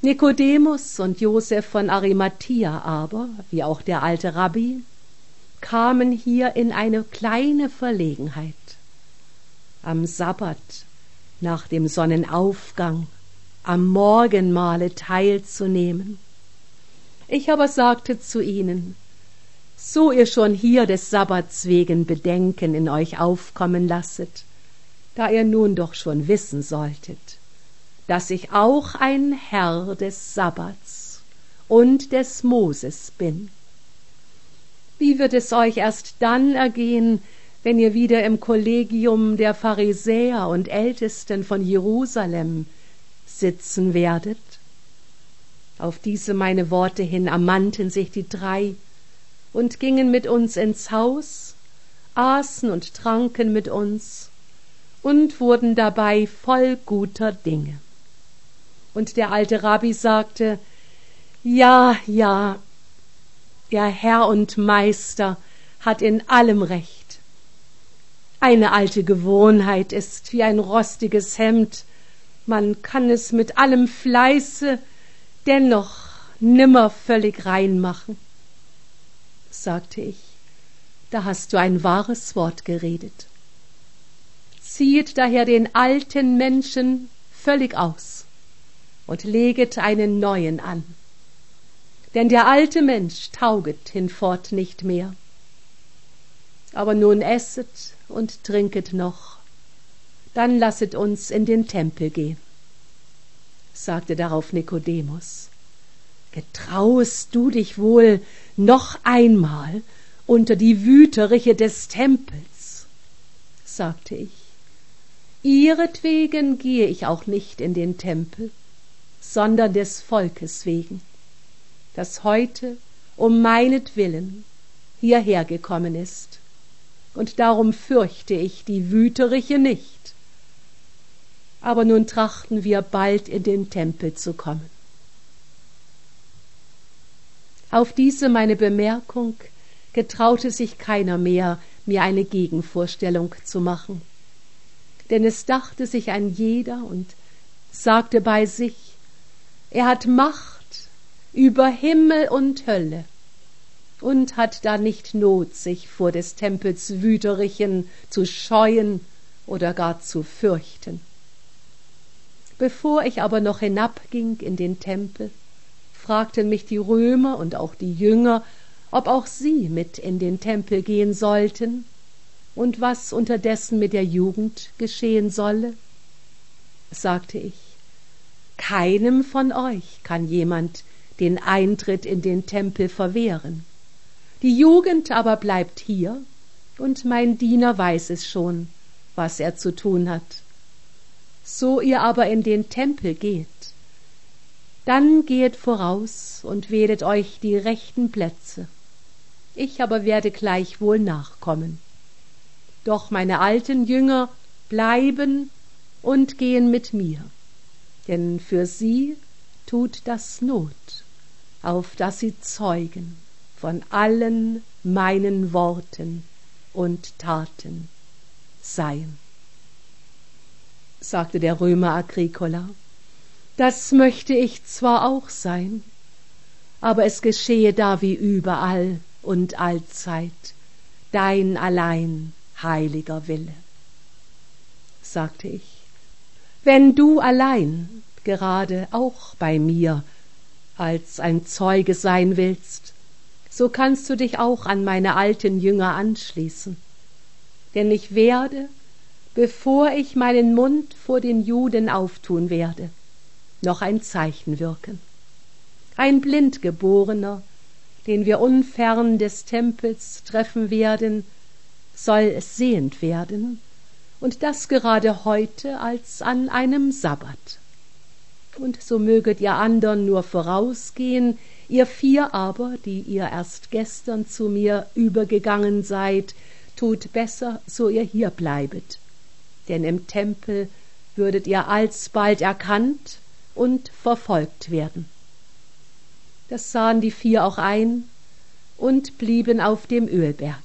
Nikodemus und Josef von Arimathia aber, wie auch der alte Rabbi, kamen hier in eine kleine Verlegenheit. Am Sabbat, nach dem Sonnenaufgang, am Morgenmahle teilzunehmen. Ich aber sagte zu ihnen, so ihr schon hier des Sabbats wegen Bedenken in euch aufkommen lasset, da ihr nun doch schon wissen solltet, dass ich auch ein Herr des Sabbats und des Moses bin. Wie wird es euch erst dann ergehen, wenn ihr wieder im Kollegium der Pharisäer und Ältesten von Jerusalem sitzen werdet? Auf diese meine Worte hin ermannten sich die drei und gingen mit uns ins Haus, aßen und tranken mit uns und wurden dabei voll guter Dinge. Und der alte Rabbi sagte, ja, der Herr und Meister hat in allem Recht. Eine alte Gewohnheit ist wie ein rostiges Hemd, man kann es mit allem Fleiße dennoch nimmer völlig rein machen. Sagte ich, da hast du ein wahres Wort geredet. Ziehet daher den alten Menschen völlig aus und leget einen neuen an. Denn der alte Mensch tauget hinfort nicht mehr. Aber nun esset und trinket noch, dann lasset uns in den Tempel gehen. Sagte darauf Nikodemus, getrauest du dich wohl noch einmal unter die Wüteriche des Tempels? Sagte ich, ihretwegen gehe ich auch nicht in den Tempel, sondern des Volkes wegen, das heute um meinetwillen hierher gekommen ist, und darum fürchte ich die Wüteriche nicht. Aber nun trachten wir bald in den Tempel zu kommen. Auf diese meine Bemerkung getraute sich keiner mehr, mir eine Gegenvorstellung zu machen, denn es dachte sich ein jeder und sagte bei sich, er hat Macht über Himmel und Hölle und hat da nicht Not, sich vor des Tempels Wüterichen zu scheuen oder gar zu fürchten. Bevor ich aber noch hinabging in den Tempel, fragten mich die Römer und auch die Jünger, ob auch sie mit in den Tempel gehen sollten und was unterdessen mit der Jugend geschehen solle. Sagte ich, keinem von euch kann jemand den Eintritt in den Tempel verwehren. Die Jugend aber bleibt hier, und mein Diener weiß es schon, was er zu tun hat. So ihr aber in den Tempel geht, dann gehet voraus und wählet euch die rechten Plätze. Ich aber werde gleichwohl nachkommen. Doch meine alten Jünger bleiben und gehen mit mir, denn für sie tut das Not, auf dass sie zeugen von allen meinen Worten und Taten seien. Sagte der Römer Agricola, das möchte ich zwar auch sein, aber es geschehe da wie überall und allzeit dein allein heiliger Wille. Sagte ich, wenn du allein gerade auch bei mir als ein Zeuge sein willst, so kannst du dich auch an meine alten Jünger anschließen. Denn ich werde, bevor ich meinen Mund vor den Juden auftun werde, noch ein Zeichen wirken. Ein Blindgeborener, den wir unfern des Tempels treffen werden, soll sehend werden, und das gerade heute als an einem Sabbat. Und so möget ihr andern nur vorausgehen, ihr vier aber, die ihr erst gestern zu mir übergegangen seid, tut besser, so ihr hier bleibet, denn im Tempel würdet ihr alsbald erkannt und verfolgt werden. Das sahen die vier auch ein und blieben auf dem Ölberg.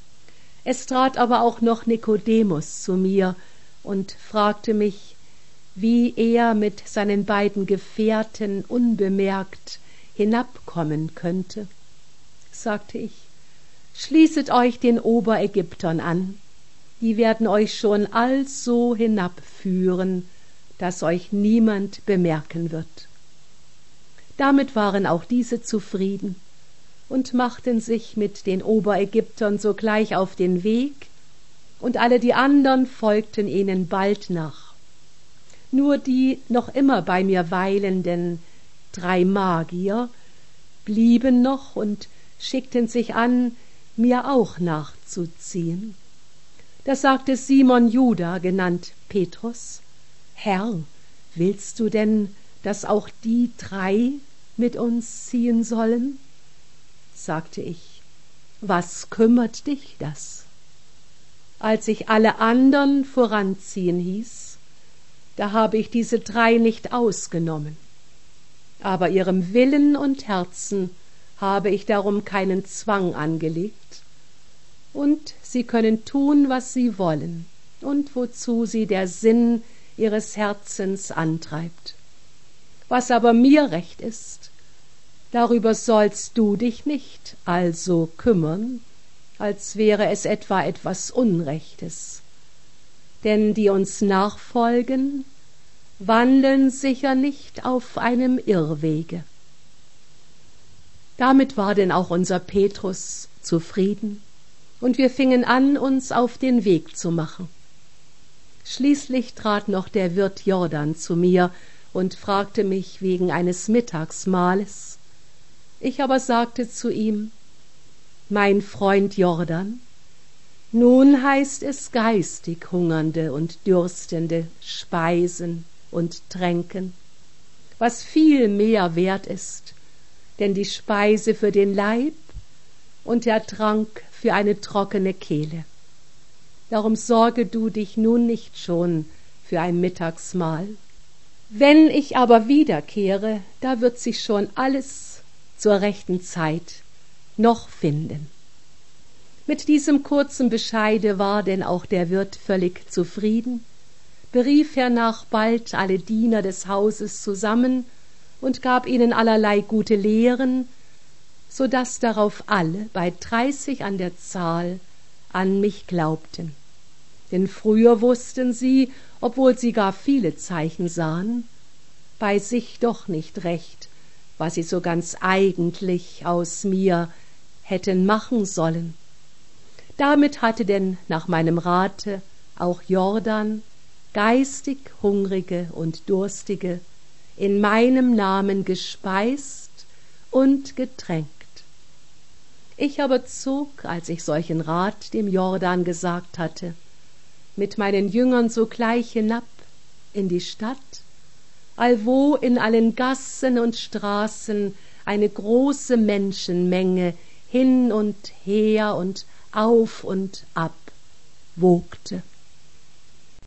Es trat aber auch noch Nikodemus zu mir und fragte mich, wie er mit seinen beiden Gefährten unbemerkt hinabkommen könnte, sagte ich, schließet euch den Oberägyptern an, die werden euch schon also hinabführen, dass euch niemand bemerken wird. Damit waren auch diese zufrieden und machten sich mit den Oberägyptern sogleich auf den Weg, und alle die andern folgten ihnen bald nach. Nur die noch immer bei mir weilenden 3 Magier blieben noch und schickten sich an, mir auch nachzuziehen. Da sagte Simon Juda, genannt Petrus: Herr, willst du denn, dass auch die 3 mit uns ziehen sollen? Sagte ich, was kümmert dich das? Als ich alle andern voranziehen hieß, da habe ich diese 3 nicht ausgenommen. Aber ihrem Willen und Herzen habe ich darum keinen Zwang angelegt, und sie können tun, was sie wollen und wozu sie der Sinn ihres Herzens antreibt. Was aber mir recht ist, darüber sollst du dich nicht also kümmern, als wäre es etwas Unrechtes. Denn die uns nachfolgen, wandeln sicher nicht auf einem Irrwege. Damit war denn auch unser Petrus zufrieden, und wir fingen an, uns auf den Weg zu machen. Schließlich trat noch der Wirt Jordan zu mir und fragte mich wegen eines Mittagsmahles. Ich aber sagte zu ihm: Mein Freund Jordan, nun heißt es geistig Hungernde und Dürstende speisen und tränken, was viel mehr wert ist, denn die Speise für den Leib und der Trank für eine trockene Kehle. Darum sorge du dich nun nicht schon für ein Mittagsmahl. Wenn ich aber wiederkehre, da wird sich schon alles zur rechten Zeit noch finden. Mit diesem kurzen Bescheide war denn auch der Wirt völlig zufrieden, berief hernach bald alle Diener des Hauses zusammen und gab ihnen allerlei gute Lehren, so daß darauf alle bei 30 an der Zahl an mich glaubten. Denn früher wussten sie, obwohl sie gar viele Zeichen sahen, bei sich doch nicht recht, was sie so ganz eigentlich aus mir hätten machen sollen. Damit hatte denn nach meinem Rate auch Jordan geistig Hungrige und Durstige in meinem Namen gespeist und getränkt. Ich aber zog, als ich solchen Rat dem Jordan gesagt hatte, mit meinen Jüngern sogleich hinab in die Stadt, allwo in allen Gassen und Straßen eine große Menschenmenge hin und her und auf und ab wogte.